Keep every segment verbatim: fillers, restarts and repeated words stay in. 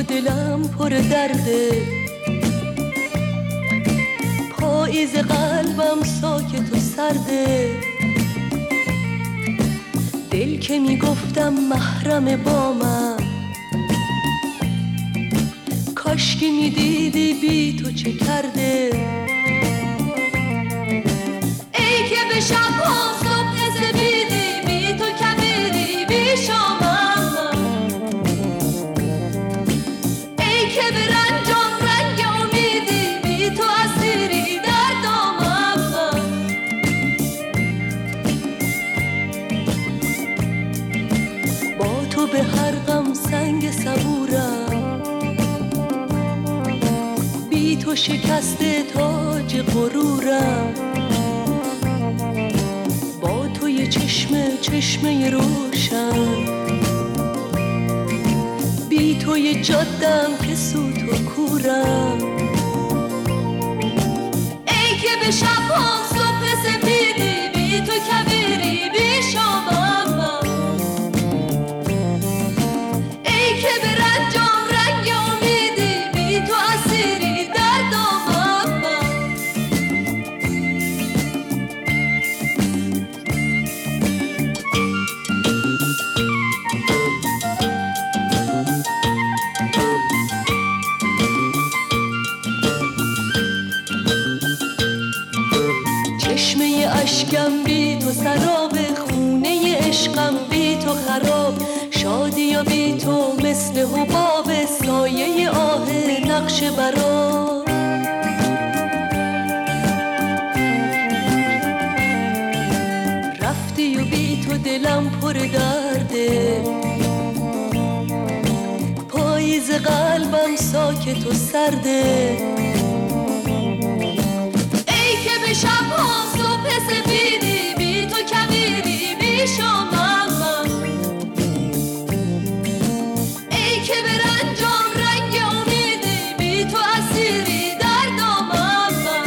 دلم پر درده، پاییز قلبم ساکت و سرده. دل که میگفتم محرم با من، کاشکی میدیدی بی تو چه کرده. ای که به شب‌ها صبح سپیدی، بی تو کبیری بی شامم. ای که به رنجام رنگ امیدی، بی تو اسیری در دامم. با تو به هر غم سنگ صبورم، بی تو شکسته تاج غرورم. با تو یه چشمه چشمه روشن، بی تو یه جادم که سوت و کورم. ای که به شب‌ها صبح سپیدی، بی تو کبیری بی شامم. ای که به رنجام رنگ امیدی، بی تو اسیری در دامم. چشمه اشکم بی تو سراب، خونه عشقم بی تو خراب. شادی و بی تو مثل حباب، سایه آه نقش برا. رفتی و بی تو دلم پر درده، پاییز قلبم ساکت و سرده. ای که به شب‌ها صبح سپیدی، بی تو کبیری بی شامم. ای که به رنجام رنگ امیدی، بی تو اسیری در دامم.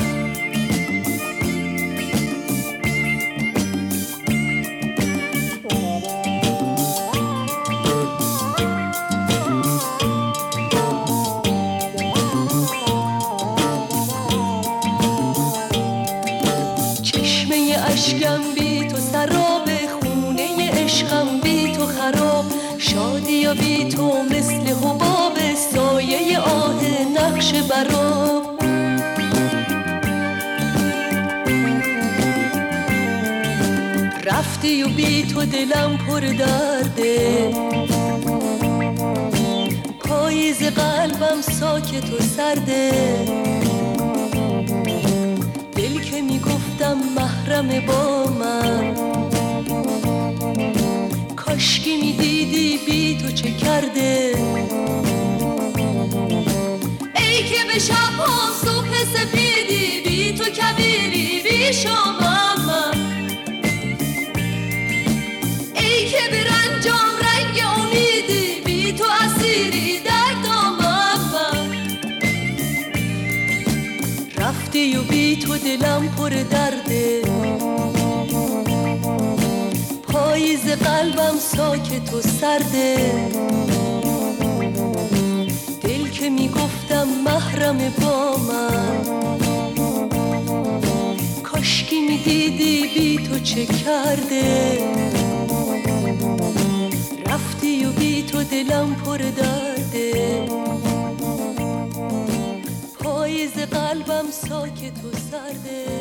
چشمه اشکم بی تو سراب، خونه عشقم بی تو خراب. شادی و بی تو مثل حباب، سایه آه نقش برا. رفتی و بی تو دلم پر درده، پاییز قلبم ساکت و سرده. دل که میگفتم محرم با من، کاشکی میدیدی بی تو چه کرده. ای که به شب‌ها صبح سپیدی، بی تو کبیری بی شامم. ای که به رنجام رنگ امیدی، بی تو اسیری در دامم. رفتی و بی تو دلم پر درده، پاییز قلبم ساکت و سرده. دل که میگفتم محرم با من، کاشکی میدیدی بی تو چه کرده. رفتی و بی تو دلم پر درده، پاییز قلبم ساکت و سرده.